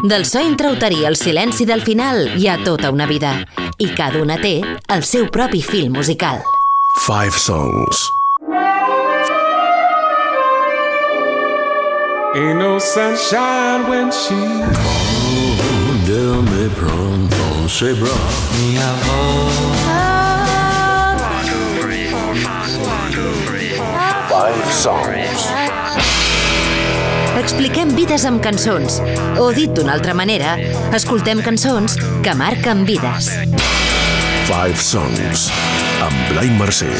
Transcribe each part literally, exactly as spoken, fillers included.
Del so intrauterí al silenci del final hi ha tota una vida i cada una té el seu propi fil musical. Five Songs. Ain't no sunshine when she Del me pronto se bra mi Five Songs. Expliquem vides amb cançons, o dit d'una altra manera, escoltem cançons que marquen vides. Five Songs, amb Blai Mercè.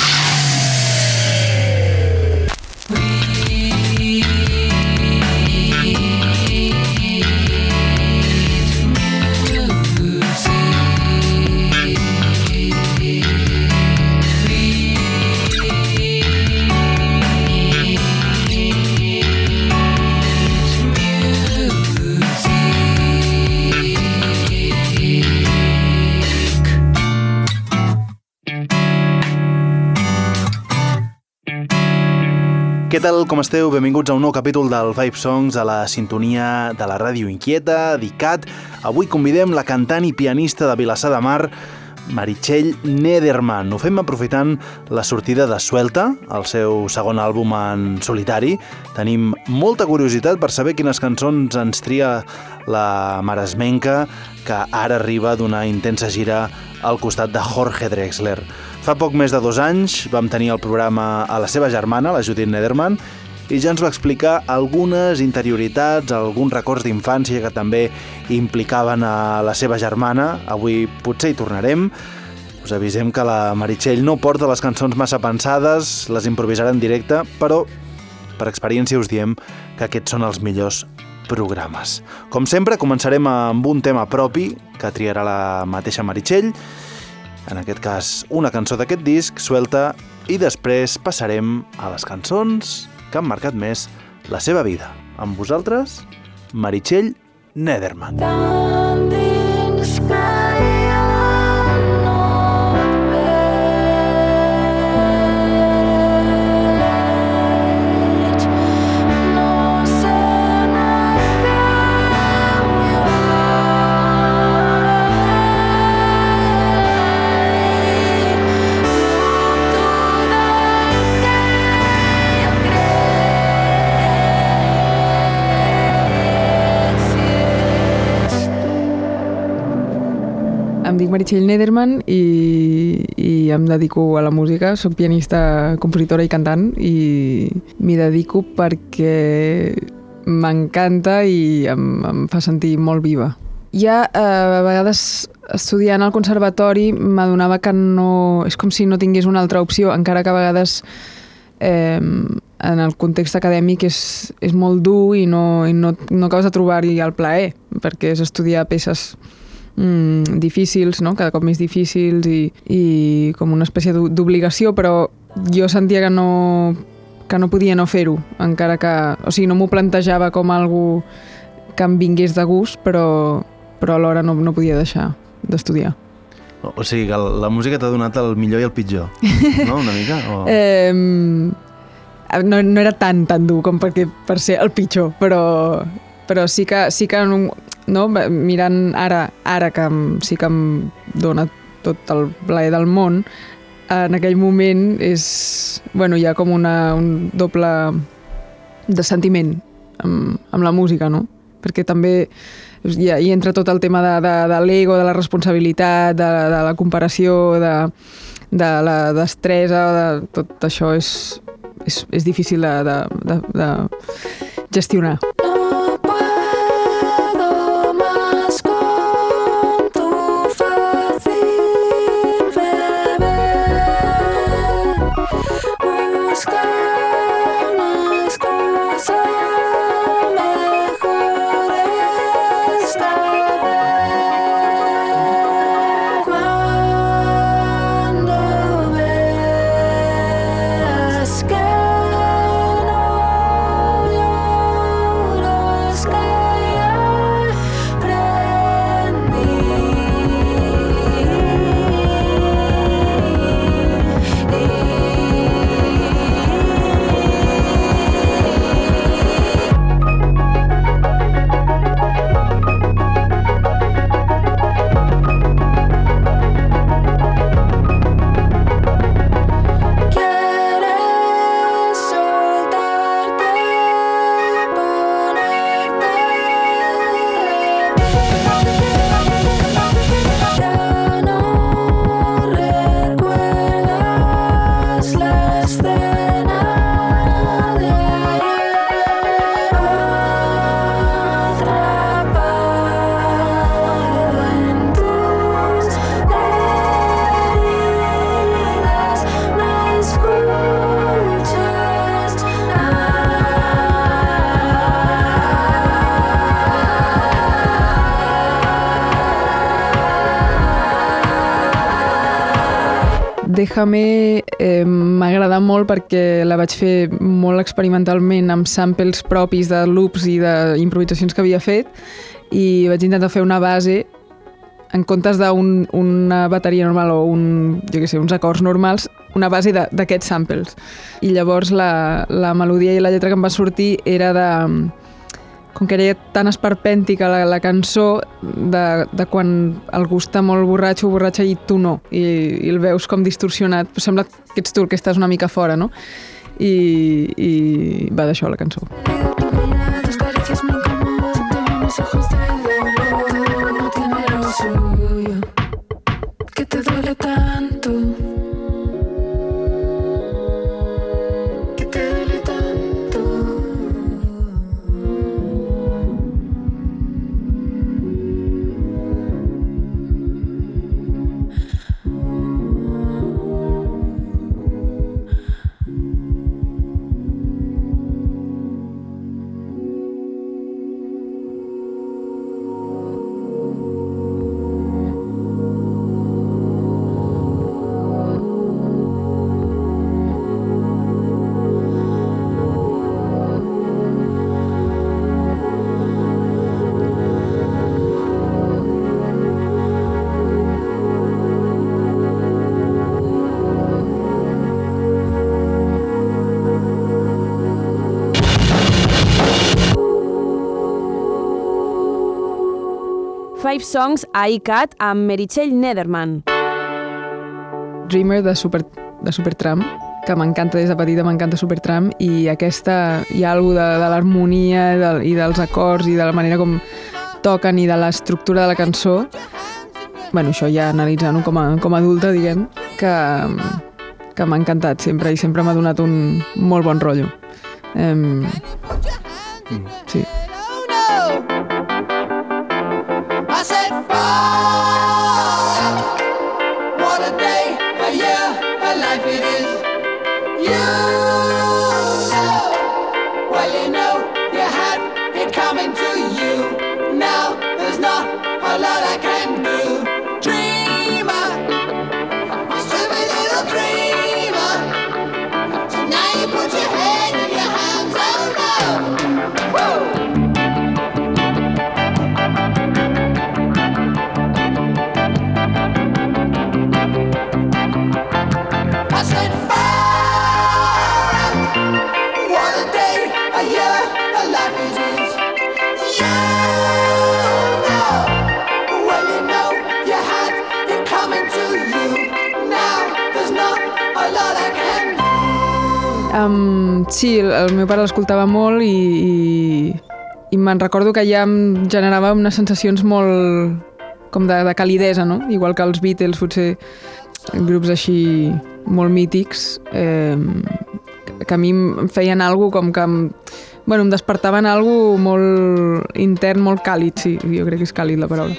Què tal, com esteu? Benvinguts a un nou capítol del Five Songs a la sintonia de la Ràdio Inquieta, dedicat. Avui convidem la cantant i pianista de Vilassar de Mar, Meritxell Nederman. Ho fem aprofitant la sortida de Suelta, el seu segon àlbum en solitari. Tenim molta curiositat per saber quines cançons ens tria la maresmenca, que ara arriba d'una intensa gira al costat de Jorge Drexler. Fa poc més de dos anys vam tenir el programa a la seva germana, la Judith Nederman, i ja ens va explicar algunes interioritats, alguns records d'infància que també implicaven a la seva germana. Avui potser hi tornarem. Us avisem que la Meritxell no porta les cançons massa pensades, les improvisarà en directe, però per experiència us diem que aquests són els millors programes. Com sempre, començarem amb un tema propi que triarà la mateixa Meritxell, en aquest cas una cançó d'aquest disc, Suelta, i després passarem a les cançons que han marcat més la seva vida. Amb vosaltres, Meritxell Nederman. Em dic Meritxell Nederman i, i em dedico a la música. Soc pianista, compositora i cantant i m'hi dedico perquè m'encanta i em, em fa sentir molt viva. Ja eh, a vegades estudiant al conservatori m'adonava que no... És com si no tingués una altra opció, encara que a vegades eh, en el context acadèmic és, és molt dur i no, i no, no acabes de trobar-hi el plaer, perquè és estudiar peces Mm, difícils, no? Cada cop més difícils i, i com una espècie d'obligació, però jo sentia que no, que no podia no fer-ho, encara que... O sigui, no m'ho plantejava com algo que em vingués de gust, però, però alhora no, no podia deixar d'estudiar. O, o sigui, que la música t'ha donat el millor i el pitjor, no? Una mica? O... eh, no, no era tan, tan dur com perquè, per ser el pitjor, però, però sí que... Sí que en un, no? Mirant ara, ara que em, sí que em dona tot el plaer del món, en aquell moment és, bueno, hi ha com una, un doble de sentiment amb, amb la música, no? Perquè també hi, hi entra tot el tema de, de, de l'ego, de la responsabilitat, de, de la comparació, de, de la destresa, de, tot això és, és, és difícil de, de, de, de gestionar. Que no Déjame eh, m'ha agradat molt perquè la vaig fer molt experimentalment amb samples propis de loops i d'improvisacions que havia fet i vaig intentar fer una base en comptes d'una un, bateria normal o un, jo què sé, uns acords normals, una base d'aquests samples. I llavors la, la melodia i la lletra que em va sortir era de... Com que era tan esperpèntica la, la cançó, de, de quan algú està molt borratxo o borratxa i tu no, i, i el veus com distorsionat, però sembla que ets tu el que estàs una mica fora, no? I, i va d'això la cançó. Que te duele tanto, que te duele tanto. Five Songs a iCat amb Meritxell Nederman. Dreamer de, Super, de Supertramp, que m'encanta des de petita, m'encanta Supertramp, i aquesta hi ha alguna de, de l'harmonia i, de, i dels acords i de la manera com toquen i de l'estructura de la cançó. Bueno, això ja analitzant-ho com a, com a adulta, diguem, que, que m'ha encantat sempre i sempre m'ha donat un molt bon rotllo. Um, sí. I said, fuck, what a day, a year, a life it is. You know, well you know, you had it coming to you. Now there's not a lot I can do. Dreamer, you stupid little dreamer. So now you put your head in your hands, oh no. Woo! I said, fuck, what a day, a year, a life it is. You know, well you know, you had it coming to you. Now there's not a lot I can do. Um, sí, el, el meu pare l'escoltava molt i, i, i me'n recordo que ja em generava unes sensacions molt com de, de calidesa, no? Igual que els Beatles, potser grups així molt mítics, eh, que a mi em feien alguna com que em, bueno, em despertaven alguna molt intern, molt càlid, sí, jo crec que és càlid la paraula.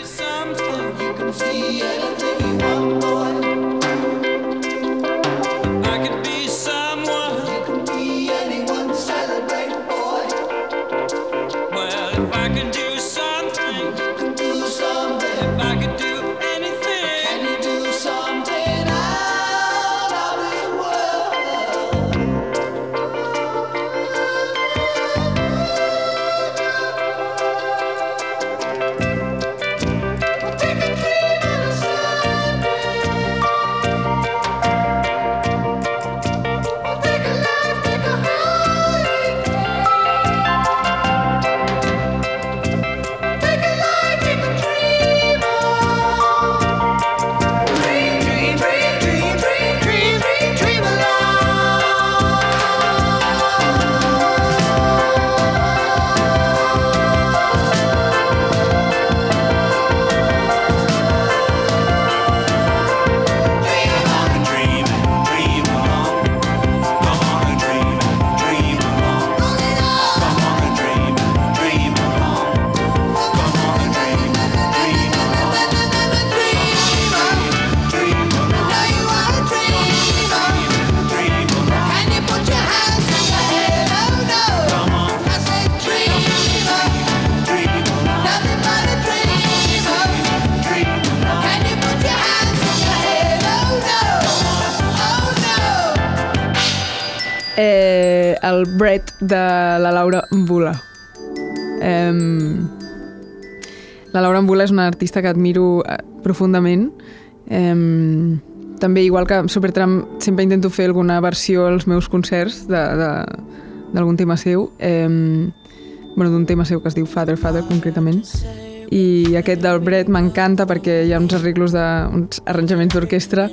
el Bread de la Laura Mbula. Um, la Laura Mbula és una artista que admiro profundament. Um, també, igual que Supertramp, sempre intento fer alguna versió als meus concerts d'algun tema seu. Um, bueno, d'un tema seu que es diu Father, Father, concretament. I aquest del Bread m'encanta perquè hi ha uns arreglos de, uns arranjaments d'orquestra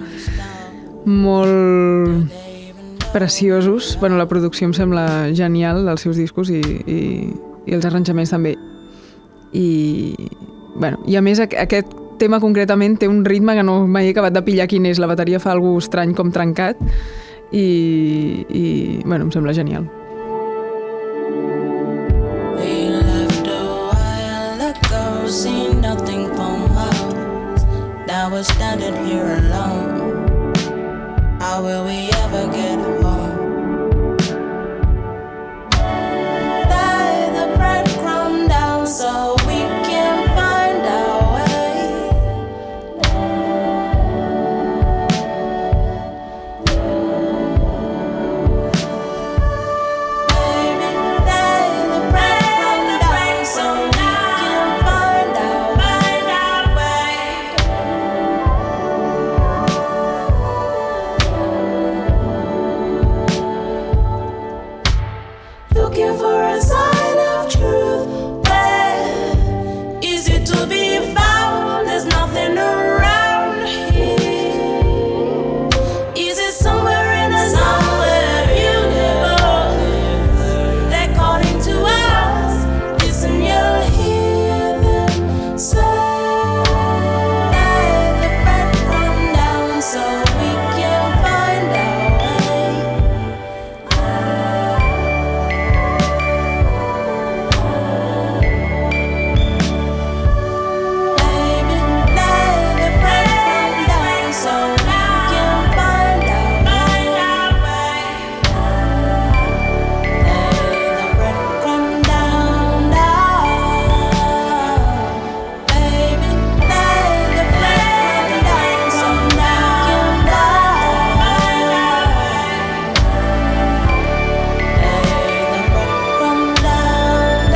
molt preciosos. Bueno, la producció em sembla genial dels seus discos i, i, i els arranjaments també. I, bueno, i a més aquest tema concretament té un ritme que no mai he acabat de pillar quin és. La bateria fa alguna cosa estrany com trencat i, i bueno, em sembla genial. See nothing from us. Now we're standing here alone. How will we ever get home? Lay the breadcrumb down so we can find our way. Baby, lay the breadcrumb down so we can find our way. Looking for a sign of truth. Where is it to be found? There's nothing around here. Is it somewhere in a somewhere universe? They're calling to us. Listen, you'll hear them say. Lay the breadcrumb down so we can find our way. Baby, lay the breadcrumb down so we can find our way. Lay the breadcrumb down, down. Baby, lay the breadcrumb down so we can find our way. Lay the breadcrumb down,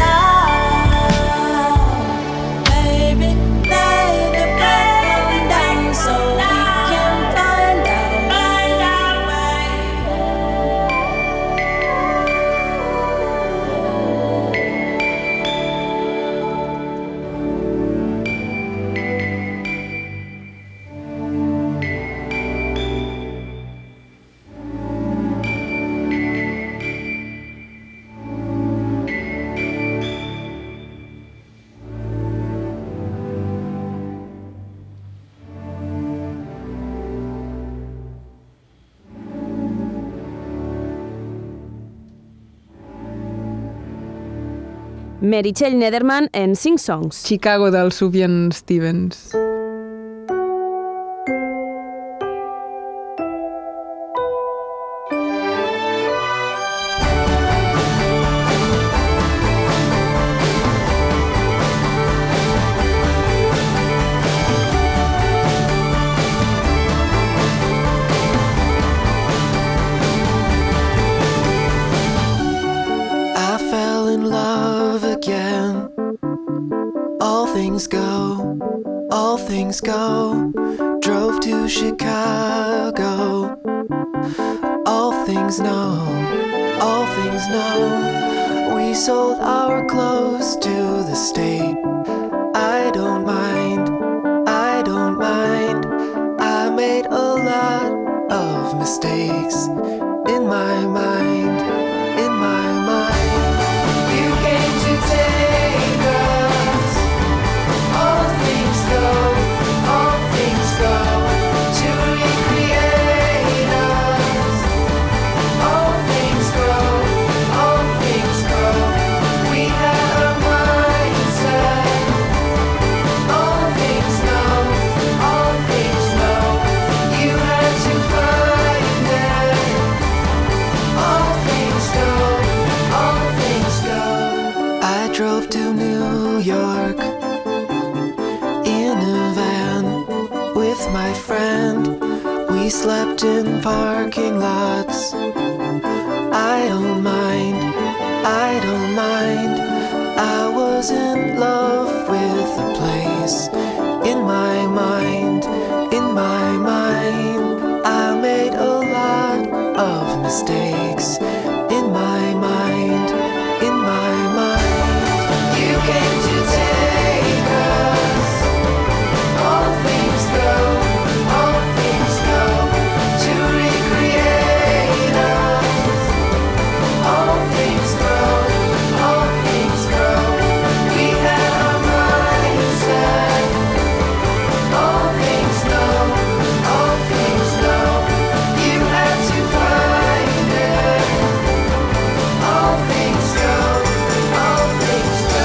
down. Baby, lay the breadcrumb down so we can find our way. Meritxell Nederman en cinc songs. Chicago del Sufjan Stevens. I fell in love again. All things go, all things go. Drove to Chicago. All things know, all things know. We sold our clothes to the state. I don't mind, I don't mind. I made a lot of mistakes in my mind, in my mind. You came to take us. All things go, all things go. To recreate us. All things grow, all things grow. We had a mindset. All things know, all things know. You had to find it. All things go, all things go. I drove to New York in a van with my friend. We slept in parking lots I don't mind, I don't mind. I was in love with the place. In my mind, in my mind, I made a lot of mistakes. In my mind, in my mind, you came to take us. All things go, all things go, to recreate us. All things go, all things go, we had our minds set. All things know, all things know, you had to find it. All things go, all things go.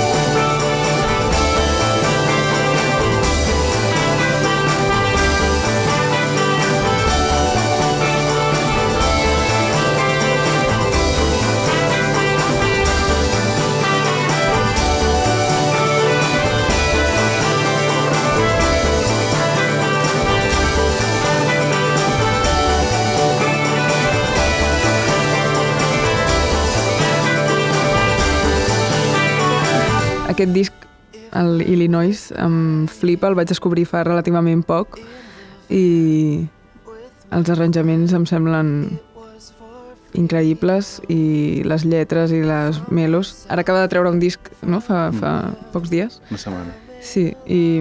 Aquest disc, el Illinois, em flipa, el vaig descobrir fa relativament poc i els arranjaments em semblen increïbles i les lletres i les melos. Ara acaba de treure un disc, no?, fa, fa pocs dies. Una setmana. Sí, i,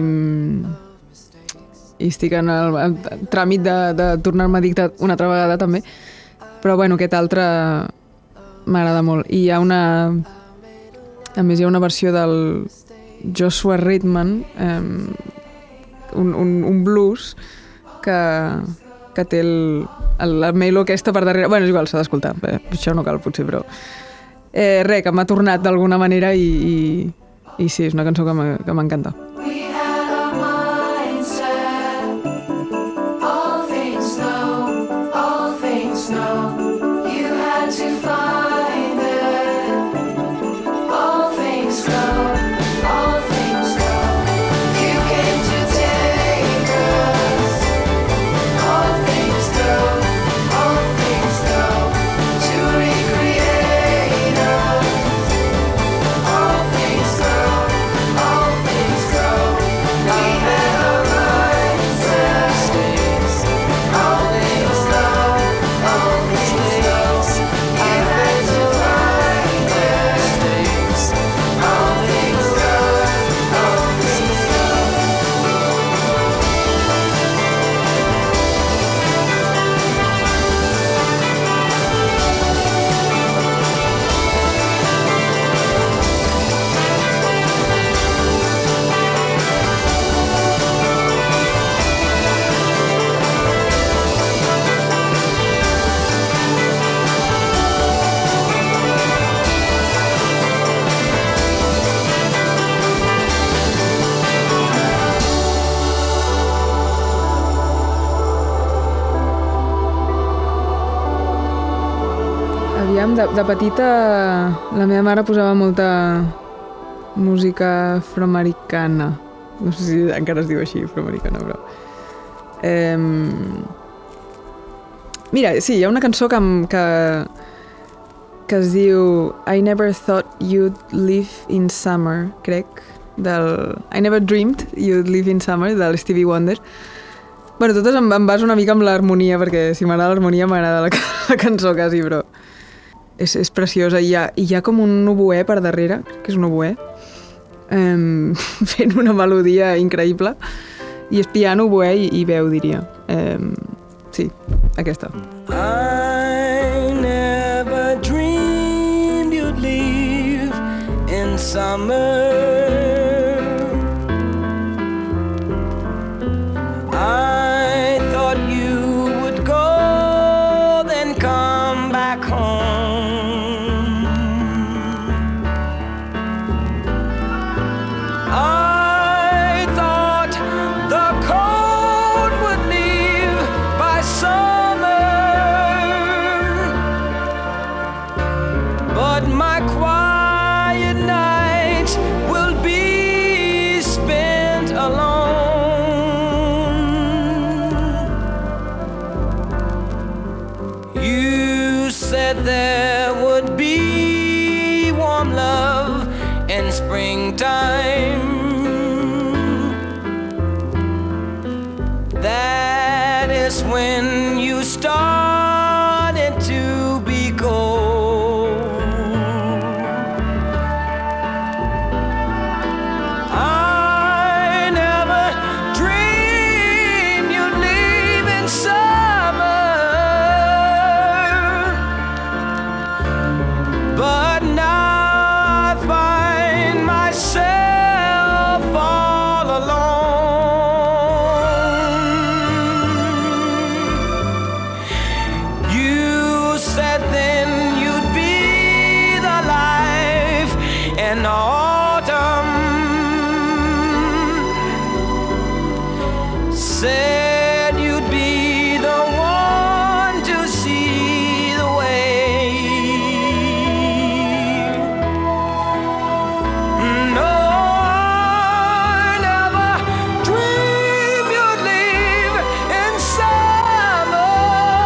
i estic en el, el tràmit de, de tornar-me addicte una altra vegada també, però bueno, aquest altre m'agrada molt. I hi ha una... A més, hi ha una versió del Joshua Redman, eh, un, un, un blues que, que té el, el, la melo aquesta per darrere. Bueno, és igual, s'ha d'escoltar, eh, això no cal potser, però... Eh, res, que m'ha tornat d'alguna manera i, i, i sí, és una cançó que m'encanta. We had our minds set. All things know, all things know, you had to find it. All things go, all things go, you came to take us. All things go, all things go, to recreate us. All things go, all things go, we had our minds set. All things go, all things go, you had to find it. All things go, all things go. Aviam, de, de petita la meva mare posava molta música afroamericana. No sé si encara es diu així, afroamericana, però... Eh, mira, sí, hi ha una cançó que, em- que, que es diu I Never Thought You'd Live in Summer, crec, del... I Never Dreamed You'd Live in Summer, del Stevie Wonder. Bueno, totes em, em baso una mica amb l'harmonia, perquè si m'agrada l'harmonia m'agrada la, la cançó quasi, però és, és preciosa. I hi, ha, hi ha com un oboè per darrere, que és un oboè, eh, fent una melodia increïble, i és piano, oboè i, i veu, diria. Eh, sí, aquesta. I never dreamed you'd leave in summer. I thought you would go, then come back home. I thought the cold would leave by summer, but my quiet nights will said there would be warm love in springtime. That is when you started to be cold. I never dreamed you'd leave in summer, but now I find myself all alone. You said then you'd be the life in autumn. Said you'd be the one to see the way. No, I never dreamed you'd leave in summer,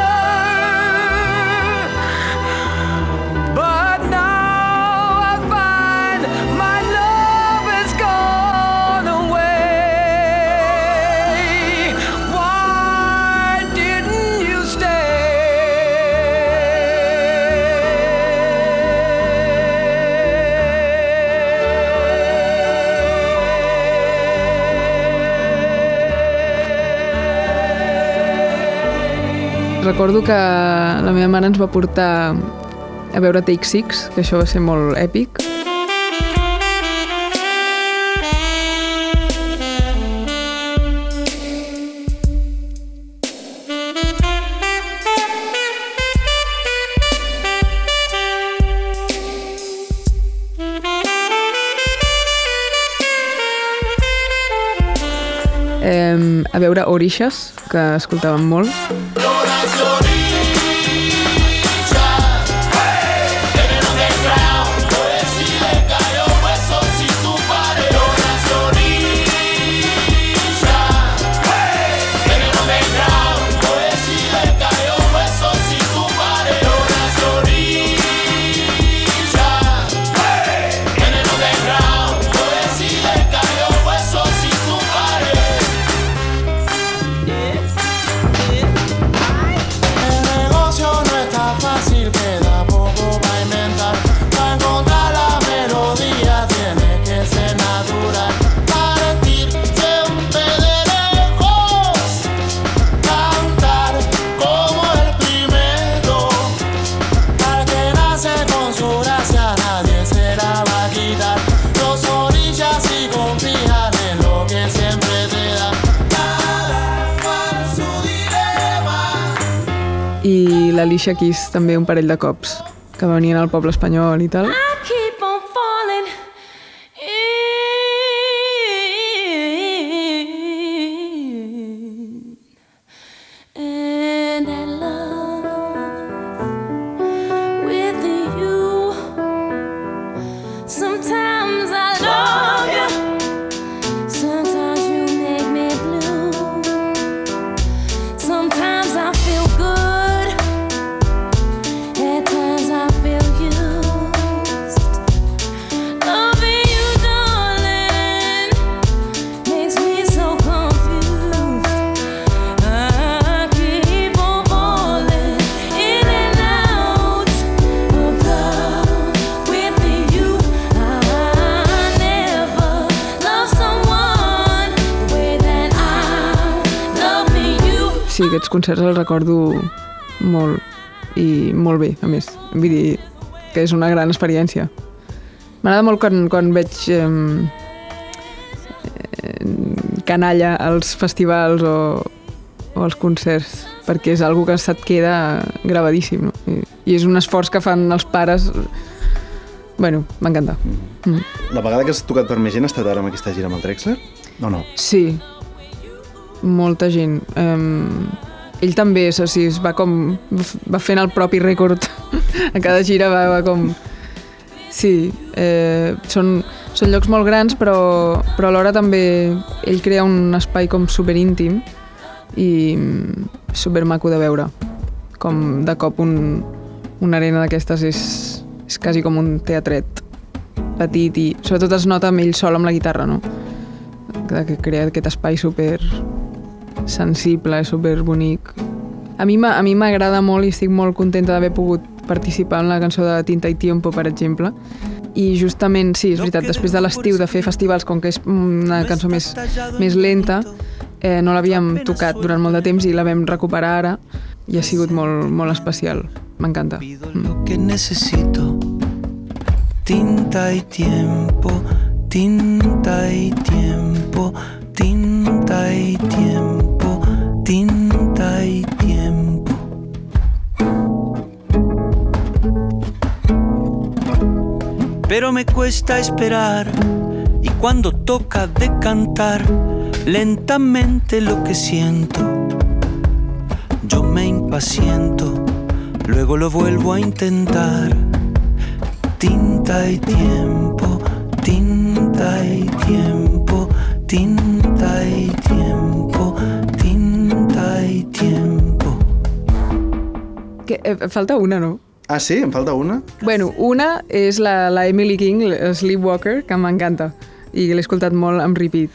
but now I find my love has gone away. Why didn't you Recordo que la meva mare ens va portar a veure Take Six, que això va ser molt èpic. Eh, a veure Orixes, que escoltàvem molt. I l'Alicia Keys també un parell de cops, que venien al poble espanyol i tal. I keep on falling in and that love with you. Sometimes I love you, sometimes you make me blue. Sometimes I feel good. Sí, aquests concerts els recordo molt, i molt bé, a més. Vull dir que és una gran experiència. M'agrada molt quan, quan veig eh, canalla als festivals o, o als concerts, perquè és algo que se't queda gravadíssim, no? I, i és un esforç que fan els pares. Bueno, m'encanta. Mm. La vegada que has tocat per més gent ha estat ara amb aquesta gira amb el Drexler? No, no. Sí, molta gent. Um, ell també, o sigui, es va com va fent el propi rècord a cada gira, va, va com sí, eh, són, són llocs molt grans, però, però alhora també ell crea un espai com superíntim i supermaco de veure, com de cop un, una arena d'aquestes és, és quasi com un teatret petit i sobretot es nota amb ell sol amb la guitarra, no? Que crea aquest espai super sensible, super bonic. A mi a mi m'agrada molt i estic molt contenta d'haver pogut participar en la cançó de Tinta y Tiempo, per exemple. I justament, sí, és veritat, després de l'estiu de fer festivals, com que és una cançó més, més lenta, eh, no l'havíem tocat durant molt de temps i la vam recuperar ara i ha sigut molt, molt especial. M'encanta. Lo que necesito, tinta y tiempo, tinta y tiempo, tinta y tiempo, tinta y tiempo. Pero me cuesta esperar y cuando toca de cantar lentamente lo que siento, yo me impaciento, luego lo vuelvo a intentar. Tinta y tiempo, tinta y tiempo, tinta y tiempo, tinta y tiempo. Que, eh, falta una, no? Ah, sí? Em falta una? Bueno, una és la, la Emily King, Sleepwalker, que m'encanta i l'he escoltat molt amb repeat.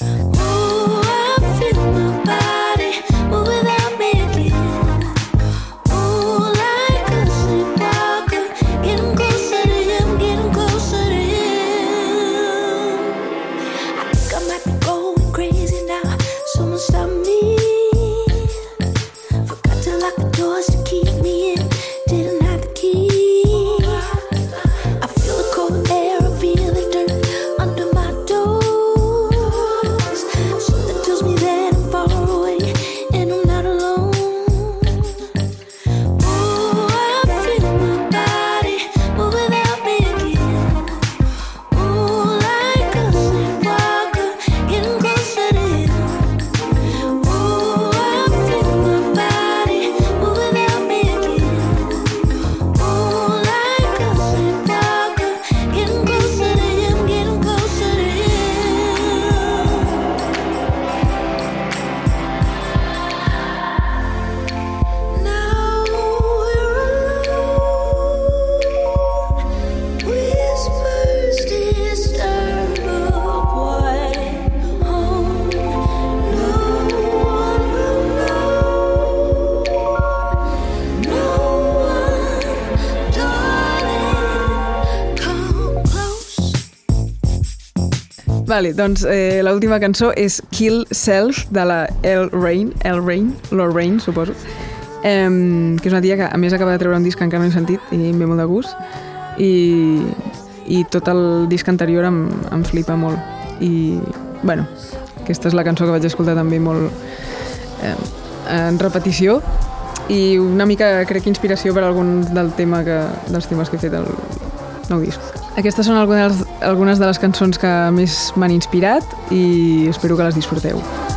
Vale, doncs eh, l'última cançó és Kill Self, de la Elle Rain, Elle Rain, Lorraine, suposo, eh, que és una tia que a més acaba de treure un disc que encara no he sentit i em ve molt de gust, i, i tot el disc anterior em, em flipa molt. I, bueno, aquesta és la cançó que vaig escoltar també molt eh, en repetició i una mica, crec, inspiració per algun del tema que, dels temes que he fet al nou disc. Aquestes són algunes, algunes de les cançons que més m'han inspirat i espero que les disfruteu.